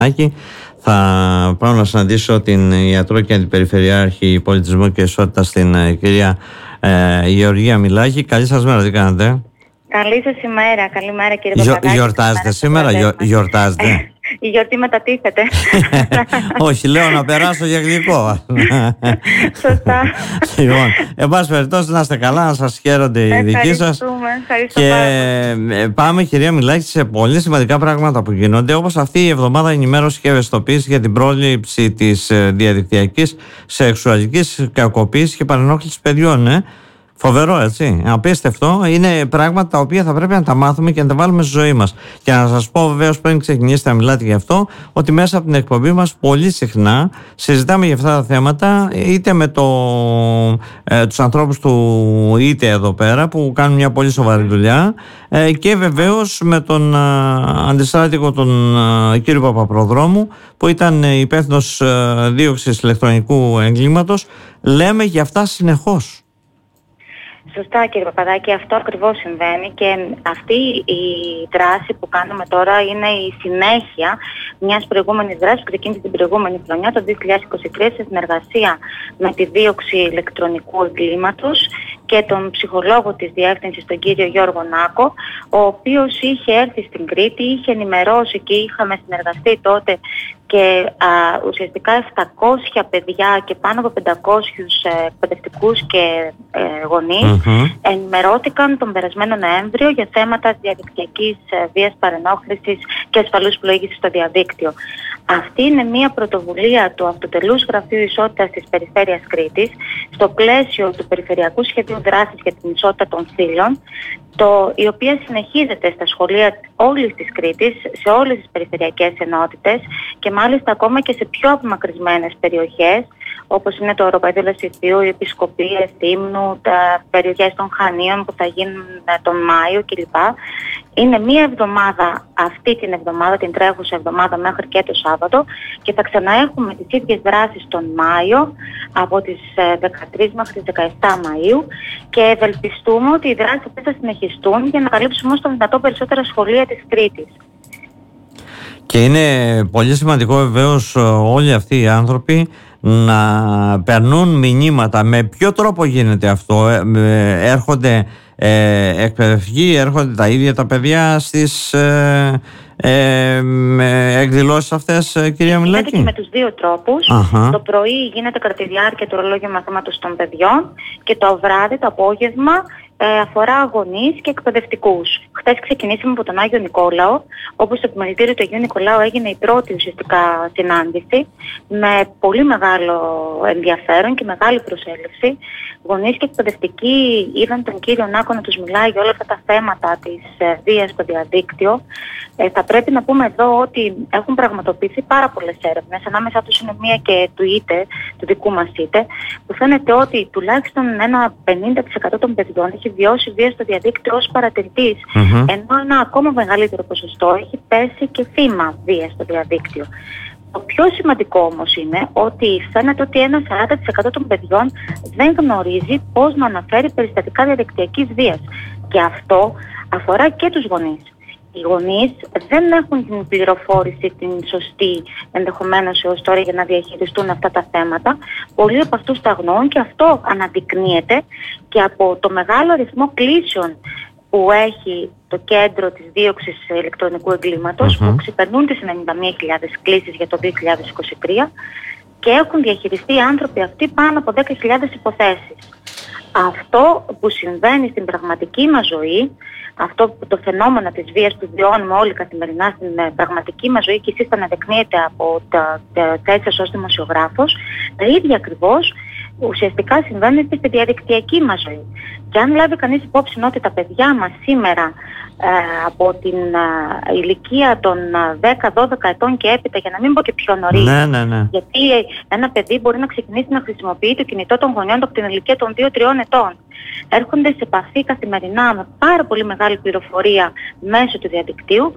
Θα πάω να συναντήσω την ιατρό και αντιπεριφερειάρχη πολιτισμού και ισότητα στην κυρία Γεωργία Μιλάκη. Καλή σας μέρα, τι κάνετε? Καλή σας ημέρα, καλημέρα κύριε Παπαδάκη. Γιορτάζετε σήμερα, γιορτάζετε? Η γιορτή μετατίθεται. Όχι, λέω να περάσω για γλυκό. Σωστά. Λοιπόν, εν πάση περιπτώσει, να είστε καλά, να σας χαίρονται οι δικοί σας. Και πάμε, κυρία Μιλάκη, σε πολύ σημαντικά πράγματα που γίνονται, όπως αυτή η εβδομάδα ενημέρωση και ευαισθητοποίηση για την πρόληψη της διαδικτυακής σεξουαλικής κακοποίησης και παρενόχλησης παιδιών. Φοβερό, έτσι. Απίστευτο. Είναι πράγματα τα οποία θα πρέπει να τα μάθουμε και να τα βάλουμε στη ζωή μας. Και να σας πω, βεβαίως, πριν ξεκινήσετε να μιλάτε γι' αυτό, ότι μέσα από την εκπομπή μας πολύ συχνά συζητάμε για αυτά τα θέματα, είτε με τους ανθρώπους του είτε εδώ πέρα, που κάνουν μια πολύ σοβαρή δουλειά, και βεβαίως με τον αντιστράτηγο, τον κύριο Παπαπροδρόμου, που ήταν υπεύθυνος δίωξης ηλεκτρονικού εγκλήματος. Λέμε για αυτά συνεχώς. Σωστά κύριε Παπαδάκη, αυτό ακριβώς συμβαίνει και αυτή η δράση που κάνουμε τώρα είναι η συνέχεια μιας προηγούμενης δράσης που ξεκίνησε την προηγούμενη χρονιά, το 2023, σε συνεργασία με τη δίωξη ηλεκτρονικού εγκλήματος και τον ψυχολόγο της διεύθυνσης, τον κύριο Γιώργο Νάκο, ο οποίος είχε έρθει στην Κρήτη, είχε ενημερώσει και είχαμε συνεργαστεί τότε και ουσιαστικά 700 παιδιά και πάνω από 500 εκπαιδευτικούς και γονείς ενημερώθηκαν τον περασμένο Νοέμβριο για θέματα διαδικτυακής βίας, παρενόχλησης και ασφαλούς πλοήγησης στο διαδίκτυο. Αυτή είναι μια πρωτοβουλία του Αυτοτελούς Γραφείου Ισότητας της Περιφέρειας Κρήτης στο πλαίσιο του Περιφερειακού Σχεδίου Δράσης για την Ισότητα των Φύλων, η οποία συνεχίζεται στα σχολεία όλης της Κρήτης, σε όλες τις περιφερειακές ενότητες και μάλιστα ακόμα και σε πιο απομακρυσμένες περιοχές, όπως είναι το Οροπέδιο Λασιθίου, οι Επισκοπίες Θύμνου, τα περιοχές των Χανίων που θα γίνουν τον Μάιο κλπ. Είναι μία εβδομάδα, αυτή την εβδομάδα, την τρέχουσα εβδομάδα μέχρι και το Σάββατο, και θα ξαναέχουμε τις ίδιες δράσεις τον Μάιο από τις 13 μέχρι τις 17 Μαΐου και ευελπιστούμε ότι οι δράσεις αυτές θα συνεχιστούν για να καλύψουμε όσο το δυνατό περισσότερα σχολεία της Κρήτης. Και είναι πολύ σημαντικό βεβαίως όλοι αυτοί οι άνθρωποι να περνούν μηνύματα. Με ποιο τρόπο γίνεται αυτό? Έρχονται εκπαιδευτικοί, έρχονται τα ίδια τα παιδιά στις εκδηλώσεις αυτές, κυρία Μιλάκη? Γίνεται και με τους δύο τρόπους. Το πρωί γίνεται κατά τη διάρκεια του ορολόγιου μαθήματος των παιδιών και το βράδυ, το απόγευμα, αφορά γονείς και εκπαιδευτικούς. Χθες ξεκινήσαμε από τον Άγιο Νικόλαο, όπου στο επιμελητήριο του Αγίου Νικολάου έγινε η πρώτη ουσιαστικά συνάντηση με πολύ μεγάλο ενδιαφέρον και μεγάλη προσέλευση. Γονείς και εκπαιδευτικοί είδαν τον κύριο Νάκο να τους μιλάει για όλα αυτά τα θέματα της βίας στο διαδίκτυο. Θα πρέπει να πούμε εδώ ότι έχουν πραγματοποιηθεί πάρα πολλές έρευνες, ανάμεσά τους είναι μία και του ΙΤΕ, του δικού μας ΙΤΕ, που φαίνεται ότι τουλάχιστον ένα 50% των παιδιών έχει βιώσει βία στο διαδίκτυο ως παρατηρητής, ενώ ένα ακόμα μεγαλύτερο ποσοστό έχει πέσει και θύμα βία στο διαδίκτυο. Το πιο σημαντικό όμως είναι ότι φαίνεται ότι ένα 40% των παιδιών δεν γνωρίζει πώς να αναφέρει περιστατικά διαδικτυακής βίας. Και αυτό αφορά και τους γονείς. Οι γονείς δεν έχουν την πληροφόρηση την σωστή ενδεχομένως έως τώρα για να διαχειριστούν αυτά τα θέματα. Πολλοί από αυτούς τα αγνοούν και αυτό αναδεικνύεται και από το μεγάλο αριθμό κλήσεων που έχει το κέντρο της δίωξης ηλεκτρονικού εγκλήματος, που ξεπερνούν τις 91.000 κλήσεις για το 2023 και έχουν διαχειριστεί οι άνθρωποι αυτοί πάνω από 10.000 υποθέσεις. Αυτό που συμβαίνει στην πραγματική μας ζωή, αυτό το φαινόμενο της βίας που βιώνουμε όλοι καθημερινά στην πραγματική μας ζωή και εσείς θα αναδεικνύετε από τα θέσεις σας ως δημοσιογράφος, τα ίδια ακριβώς ουσιαστικά συμβαίνουν και στη διαδικτυακή μας ζωή. Και αν λάβει κανείς υπόψη ότι τα παιδιά μας σήμερα από την ηλικία των 10-12 ετών και έπειτα, για να μην πω και πιο νωρίς, γιατί ένα παιδί μπορεί να ξεκινήσει να χρησιμοποιεί το κινητό των γονιών από την ηλικία των 2-3 ετών. Έρχονται σε επαφή καθημερινά με πάρα πολύ μεγάλη πληροφορία μέσω του διαδικτύου.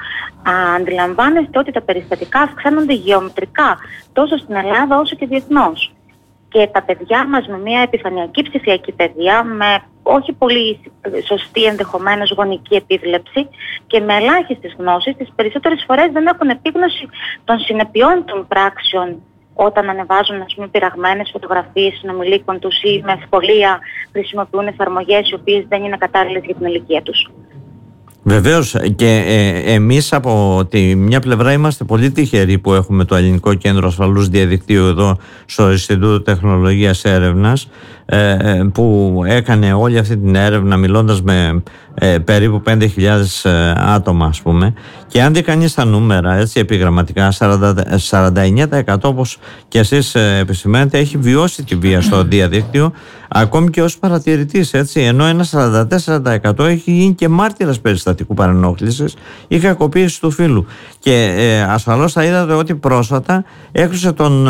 Αντιλαμβάνεστε ότι τα περιστατικά αυξάνονται γεωμετρικά τόσο στην Ελλάδα όσο και διεθνώς. και τα παιδιά μας με μια επιφανειακή ψηφιακή παιδεία, με όχι πολύ σωστή ενδεχομένως γονική επίβλεψη και με ελάχιστες γνώσεις, τις περισσότερες φορές δεν έχουν επίγνωση των συνεπειών των πράξεων όταν ανεβάζουν, ας πούμε, πειραγμένες φωτογραφίες συνομιλίκων τους ή με ευκολία χρησιμοποιούν εφαρμογές οι οποίες δεν είναι κατάλληλες για την ηλικία τους. Βεβαίως, και εμείς από τη μια πλευρά είμαστε πολύ τυχεροί που έχουμε το Ελληνικό Κέντρο Ασφαλούς Διαδικτύου εδώ στο Ινστιτούτο Τεχνολογίας Έρευνας, που έκανε όλη αυτή την έρευνα μιλώντας με περίπου 5.000 άτομα, ας πούμε, και αν δει κανείς τα νούμερα έτσι επιγραμματικά, 49% όπως και εσείς επισημαίνετε έχει βιώσει τη βία στο διαδίκτυο, ακόμη και ως παρατηρητής, έτσι, ενώ ένα 44% έχει γίνει και μάρτυρας περιστατικού παρενόχλησης ή κακοποίησης του φύλου. Και ασφαλώς θα είδατε ότι πρόσφατα έκλεισε τον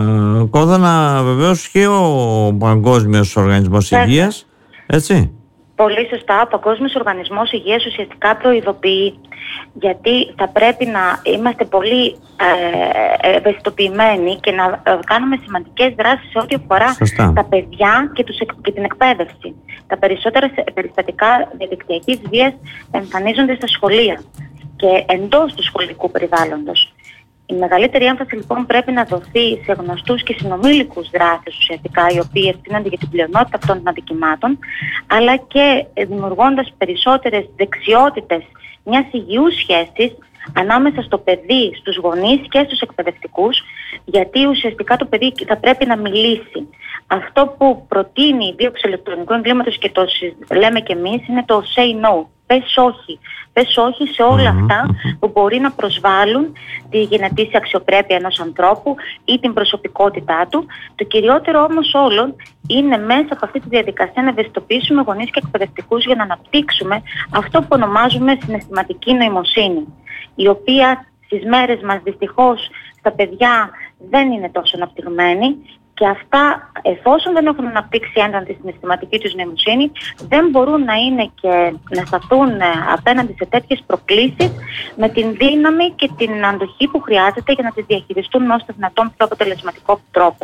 κόδωνα βεβαίως και ο Παγκόσμιος Οργανισμός Υγείας, έτσι. Πολύ σωστά, ο Παγκόσμιος Οργανισμός Υγείας ουσιαστικά προειδοποιεί, γιατί θα πρέπει να είμαστε πολύ ευαισθητοποιημένοι και να κάνουμε σημαντικές δράσεις σε ό,τι αφορά τα παιδιά και την εκπαίδευση. Τα περισσότερα περιστατικά διαδικτυακής βίας εμφανίζονται στα σχολεία και εντός του σχολικού περιβάλλοντος. Η μεγαλύτερη έμφαση λοιπόν πρέπει να δοθεί σε γνωστούς και συνομήλικους δράστες ουσιαστικά, οι οποίοι ευθύνονται για την πλειονότητα αυτών των αδικημάτων, αλλά και δημιουργώντας περισσότερες δεξιότητες μιας υγιούς σχέσης ανάμεσα στο παιδί, στους γονείς και στους εκπαιδευτικούς, γιατί ουσιαστικά το παιδί θα πρέπει να μιλήσει. Αυτό που προτείνει η δίωξη ηλεκτρονικού εγκλήματος και το λέμε και εμείς είναι το say no. Πες όχι. Πες όχι σε όλα αυτά που μπορεί να προσβάλλουν τη γενετήσια αξιοπρέπεια ενός ανθρώπου ή την προσωπικότητά του. Το κυριότερο όμως όλων είναι μέσα από αυτή τη διαδικασία να ευαισθητοποιήσουμε γονείς και εκπαιδευτικούς για να αναπτύξουμε αυτό που ονομάζουμε συναισθηματική νοημοσύνη, η οποία στις μέρες μας δυστυχώς στα παιδιά δεν είναι τόσο αναπτυγμένη. Και αυτά, εφόσον δεν έχουν αναπτύξει έντονα τη συναισθηματική τους νοημοσύνη, δεν μπορούν να είναι και να σταθούν απέναντι σε τέτοιες προκλήσεις με την δύναμη και την αντοχή που χρειάζεται για να τις διαχειριστούν με όσο το δυνατόν πιο αποτελεσματικό τρόπο.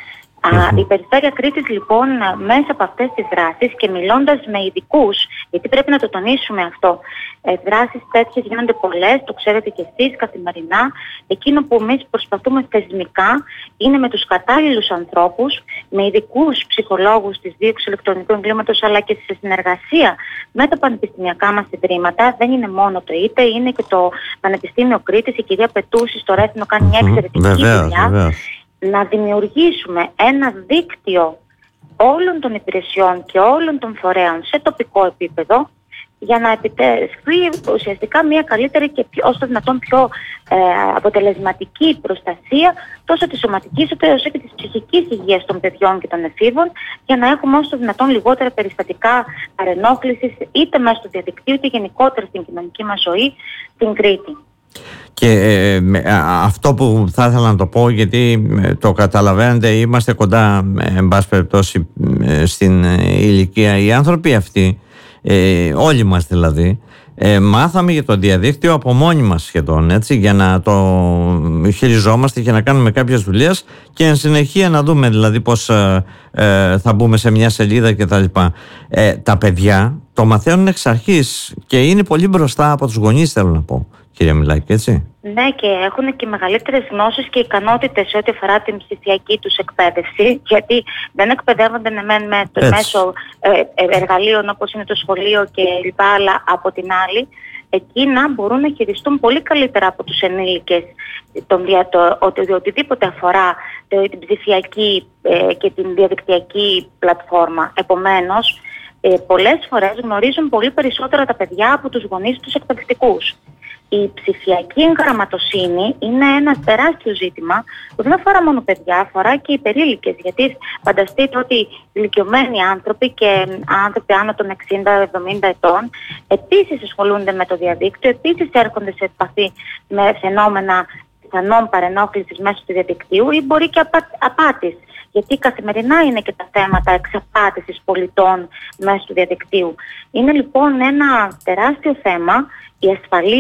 Η Περιφέρεια Κρήτης λοιπόν μέσα από αυτές τις δράσεις και μιλώντας με ειδικούς, γιατί πρέπει να το τονίσουμε αυτό, δράσεις τέτοιες γίνονται πολλές, το ξέρετε και εσείς καθημερινά. Εκείνο που εμείς προσπαθούμε θεσμικά είναι με τους κατάλληλους ανθρώπους, με ειδικούς ψυχολόγους της δίωξης ηλεκτρονικού εγκλήματος, αλλά και σε συνεργασία με τα πανεπιστημιακά μας ιδρύματα. Δεν είναι μόνο το ΙΤΕ, είναι και το Πανεπιστήμιο Κρήτης. Η κυρία Πετούση στο Ρέθινο κάνει μια εξαιρετική δουλειά. Να δημιουργήσουμε ένα δίκτυο όλων των υπηρεσιών και όλων των φορέων σε τοπικό επίπεδο για να επιτευχθεί ουσιαστικά μια καλύτερη και όσο το δυνατόν πιο αποτελεσματική προστασία τόσο της σωματικής όσο και της ψυχικής υγείας των παιδιών και των εφήβων, για να έχουμε όσο το δυνατόν λιγότερα περιστατικά παρενόχλησης είτε μέσω του διαδικτύου είτε γενικότερα στην κοινωνική μας ζωή στην Κρήτη. Και αυτό που θα ήθελα να το πω, γιατί το καταλαβαίνετε, είμαστε κοντά εν πάση περιπτώσει στην ηλικία, οι άνθρωποι αυτοί, όλοι μας δηλαδή, μάθαμε για το διαδίκτυο από μόνοι μας σχεδόν, έτσι, για να το χειριζόμαστε και να κάνουμε κάποιες δουλειές και εν συνεχεία να δούμε δηλαδή πώς θα μπούμε σε μια σελίδα κτλ. Τα παιδιά το μαθαίνουν εξ αρχής και είναι πολύ μπροστά από τους γονείς, θέλω να πω, κυρία Μιλάκη, έτσι. Ναι, και έχουν και μεγαλύτερες γνώσεις και ικανότητες σε ό,τι αφορά την ψηφιακή τους εκπαίδευση, γιατί δεν εκπαιδεύονται μέσω εργαλείων όπως είναι το σχολείο και λοιπά, αλλά από την άλλη εκείνα μπορούν να χειριστούν πολύ καλύτερα από τους ενήλικες οτιδήποτε αφορά την ψηφιακή και την διαδικτυακή πλατφόρμα. Επομένως, πολλές φορές γνωρίζουν πολύ περισσότερα τα παιδιά από τους γονείς τους εκπαιδευτικούς. Η ψηφιακή εγγραμματοσύνη είναι ένα τεράστιο ζήτημα που δεν αφορά μόνο παιδιά, αφορά και υπερήλικες. Γιατί φανταστείτε ότι ηλικιωμένοι άνθρωποι και άνθρωποι άνω των 60-70 ετών επίσης ασχολούνται με το διαδίκτυο, επίσης έρχονται σε επαφή με φαινόμενα πιθανών παρενόχλησης μέσω του διαδικτύου ή μπορεί και απάτης. Γιατί καθημερινά είναι και τα θέματα εξαπάτησης πολιτών μέσω του διαδικτύου. Είναι λοιπόν ένα τεράστιο θέμα η ασφαλής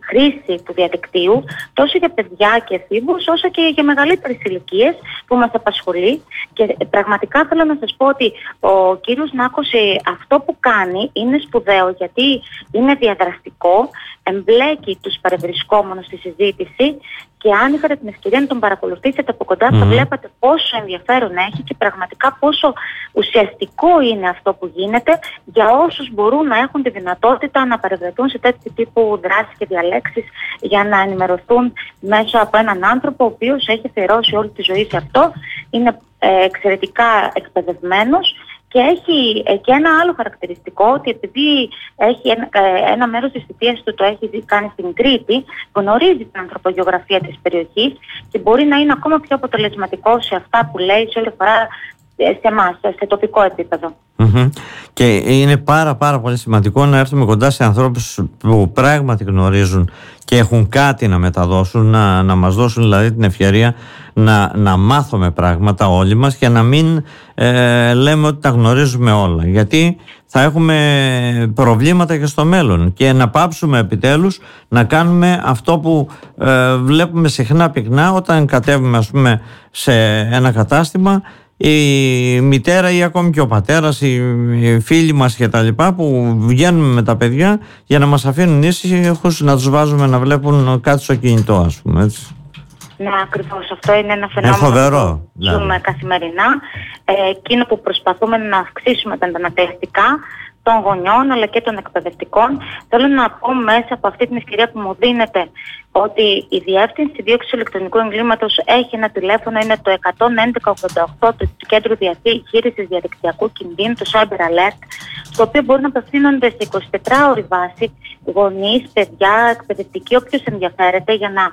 χρήση του διαδικτύου, τόσο για παιδιά και εφήβους, όσο και για μεγαλύτερες ηλικίες που μας απασχολεί. Και πραγματικά θέλω να σας πω ότι ο κύριος Νάκος αυτό που κάνει είναι σπουδαίο, γιατί είναι διαδραστικό, εμπλέκει τους παρευρισκόμενους στη συζήτηση, και αν είχατε την ευκαιρία να τον παρακολουθήσετε από κοντά, θα βλέπατε πόσο ενδιαφέρον έχει και πραγματικά πόσο ουσιαστικό είναι αυτό που γίνεται για όσους μπορούν να έχουν τη δυνατότητα να παρευρεθούν σε τέτοιου τύπου δράσεις και διαλέξεις, για να ενημερωθούν μέσα από έναν άνθρωπο ο οποίος έχει αφιερώσει όλη τη ζωή σε αυτό, είναι εξαιρετικά εκπαιδευμένος. Και έχει και ένα άλλο χαρακτηριστικό, ότι επειδή έχει ένα μέρος της θητείας του το έχει κάνει στην Κρήτη, γνωρίζει την ανθρωπογεωγραφία της περιοχής και μπορεί να είναι ακόμα πιο αποτελεσματικό σε αυτά που λέει σε όλη φορά σε εμάς, σε τοπικό επίπεδο. Και είναι πάρα πολύ σημαντικό να έρθουμε κοντά σε ανθρώπους που πράγματι γνωρίζουν και έχουν κάτι να μεταδώσουν, να μας δώσουν δηλαδή την ευκαιρία να μάθουμε πράγματα όλοι μας και να μην λέμε ότι τα γνωρίζουμε όλα, γιατί θα έχουμε προβλήματα και στο μέλλον, και να πάψουμε επιτέλους να κάνουμε αυτό που βλέπουμε συχνά πυκνά όταν κατέβουμε, ας πούμε, σε ένα κατάστημα, η μητέρα ή ακόμη και ο πατέρας, οι φίλοι μας και τα λοιπά, που βγαίνουμε με τα παιδιά για να μας αφήνουν ήσυχους, να τους βάζουμε να βλέπουν κάτι στο κινητό, ας πούμε, έτσι. Ναι, ακριβώς. Αυτό είναι ένα φαινόμενο που ζούμε καθημερινά. Εκείνο που προσπαθούμε να αυξήσουμε τα αντανακλαστικά των γονιών αλλά και των εκπαιδευτικών. Θέλω να πω μέσα από αυτή την ευκαιρία που μου δίνεται ότι η Διεύθυνση Δίωξης Ηλεκτρονικού Εγκλήματος έχει ένα τηλέφωνο, είναι το 11188 του Κέντρου Διαχείρισης Διαδικτυακού Κινδύνου, το Cyber Alert, στο οποίο μπορούν να απευθύνονται σε 24ωρη βάση γονείς, παιδιά, εκπαιδευτικοί, όποιος ενδιαφέρεται, για να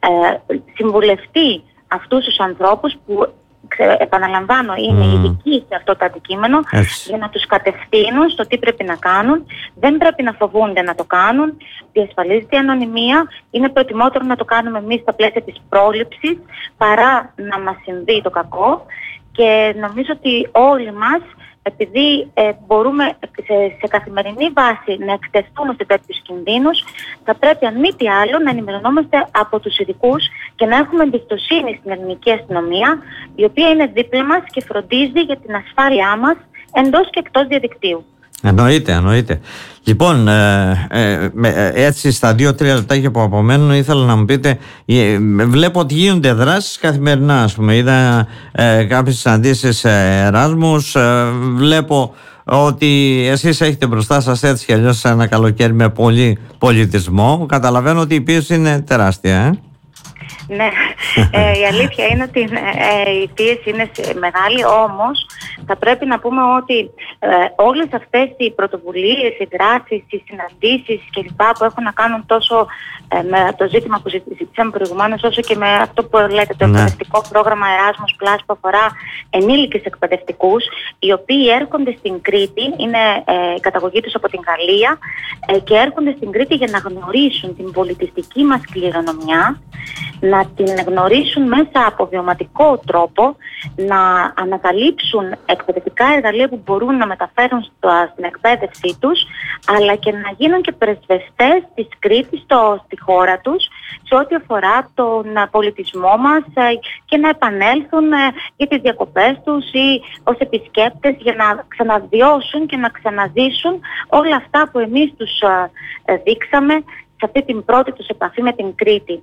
συμβουλευτεί αυτούς τους ανθρώπους που, επαναλαμβάνω, είναι ειδικοί σε αυτό το αντικείμενο, για να τους κατευθύνουν στο τι πρέπει να κάνουν. Δεν πρέπει να φοβούνται να το κάνουν. Διασφαλίζεται η ανωνυμία. Είναι προτιμότερο να το κάνουμε εμείς στα πλαίσια της πρόληψης παρά να μας συμβεί το κακό. Και νομίζω ότι όλοι μας, επειδή μπορούμε σε καθημερινή βάση να εκτεθούμε σε τέτοιους κινδύνους, θα πρέπει αν μη τι άλλο να ενημερωνόμαστε από τους ειδικούς και να έχουμε εμπιστοσύνη στην ελληνική αστυνομία, η οποία είναι δίπλα μας και φροντίζει για την ασφάλειά μας εντός και εκτός διαδικτύου. Εννοείται. Λοιπόν, έτσι στα 2-3 λεπτάκια που απομένουν, ήθελα να μου πείτε, βλέπω ότι γίνονται δράσεις καθημερινά, ας πούμε. Είδα κάποιες συναντήσεις Εράσμους, βλέπω ότι εσείς έχετε μπροστά σας έτσι κι αλλιώς ένα καλοκαίρι με πολύ πολιτισμό. Καταλαβαίνω ότι η πίεση είναι τεράστια, Ναι, η αλήθεια είναι ότι η πίεση είναι μεγάλη, όμως θα πρέπει να πούμε ότι όλες αυτές οι πρωτοβουλίες, οι δράσεις, οι συναντήσεις κλπ. Που έχουν να κάνουν τόσο με το ζήτημα που συζητήσαμε προηγουμένως, όσο και με αυτό που λέτε, το εκπαιδευτικό πρόγραμμα Erasmus Plus, που αφορά ενήλικες εκπαιδευτικούς, οι οποίοι έρχονται στην Κρήτη, είναι η καταγωγή τους από την Γαλλία, και έρχονται στην Κρήτη για να γνωρίσουν την πολιτιστική μας κληρονομιά, να την γνωρίσουν μέσα από βιωματικό τρόπο, να ανακαλύψουν εκπαιδευτικά εργαλεία που μπορούν να μεταφέρουν στην εκπαίδευσή τους, αλλά και να γίνουν και πρεσβευτές της Κρήτης στη χώρα τους, σε ό,τι αφορά τον πολιτισμό μας, και να επανέλθουν για τις διακοπές τους ή ως επισκέπτες, για να ξαναβιώσουν και να ξαναζήσουν όλα αυτά που εμείς τους δείξαμε σε αυτή την πρώτη τους επαφή με την Κρήτη.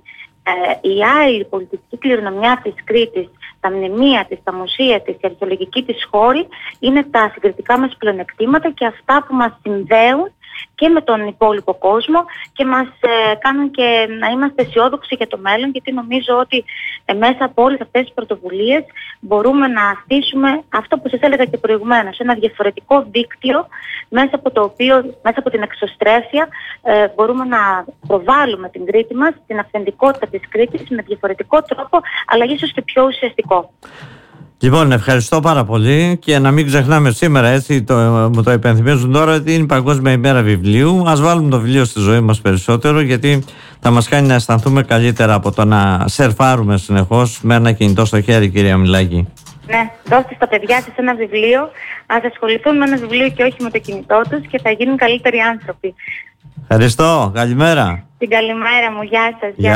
Η άλλη πολιτιστική κληρονομιά της Κρήτης, τα μνημεία της, τα μουσεία της, η αρχαιολογική της χώρη, είναι τα συγκριτικά μας πλεονεκτήματα και αυτά που μας συνδέουν και με τον υπόλοιπο κόσμο και μας κάνουν και να είμαστε αισιόδοξοι για το μέλλον, γιατί νομίζω ότι μέσα από όλες αυτές τις πρωτοβουλίες μπορούμε να στήσουμε αυτό που σας έλεγα και προηγουμένως, ένα διαφορετικό δίκτυο μέσα από το οποίο, μέσα από την εξωστρέφεια, μπορούμε να προβάλλουμε την Κρήτη μας, την αυθεντικότητα της Κρήτης με διαφορετικό τρόπο, αλλά ίσως και πιο ουσιαστικό. Λοιπόν, ευχαριστώ πάρα πολύ, και να μην ξεχνάμε σήμερα, έτσι μου το υπενθυμίζουν τώρα, ότι είναι η Παγκόσμια ημέρα βιβλίου. Ας βάλουμε το βιβλίο στη ζωή μας περισσότερο, γιατί θα μας κάνει να αισθανθούμε καλύτερα από το να σερφάρουμε συνεχώς με ένα κινητό στο χέρι, κυρία Μιλάκη. Ναι, δώστε στα παιδιά σας ένα βιβλίο, ας ασχοληθούν με ένα βιβλίο και όχι με το κινητό τους, και θα γίνουν καλύτεροι άνθρωποι. Ευχαριστώ, καλημέρα. Την καλημέρα μου, γεια σας.